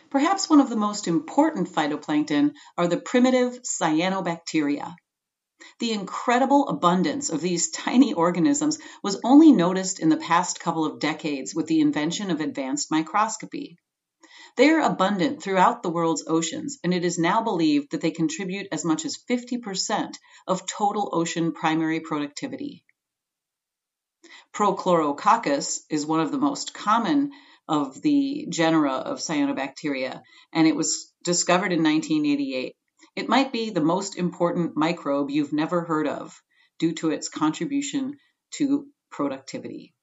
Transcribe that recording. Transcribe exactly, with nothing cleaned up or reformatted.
Perhaps one of the most important phytoplankton are the primitive cyanobacteria. The incredible abundance of these tiny organisms was only noticed in the past couple of decades with the invention of advanced microscopy. They are abundant throughout the world's oceans, and it is now believed that they contribute as much as fifty percent of total ocean primary productivity. Prochlorococcus is one of the most common of the genera of cyanobacteria, and it was discovered in nineteen eighty-eight. It might be the most important microbe you've never heard of due to its contribution to productivity.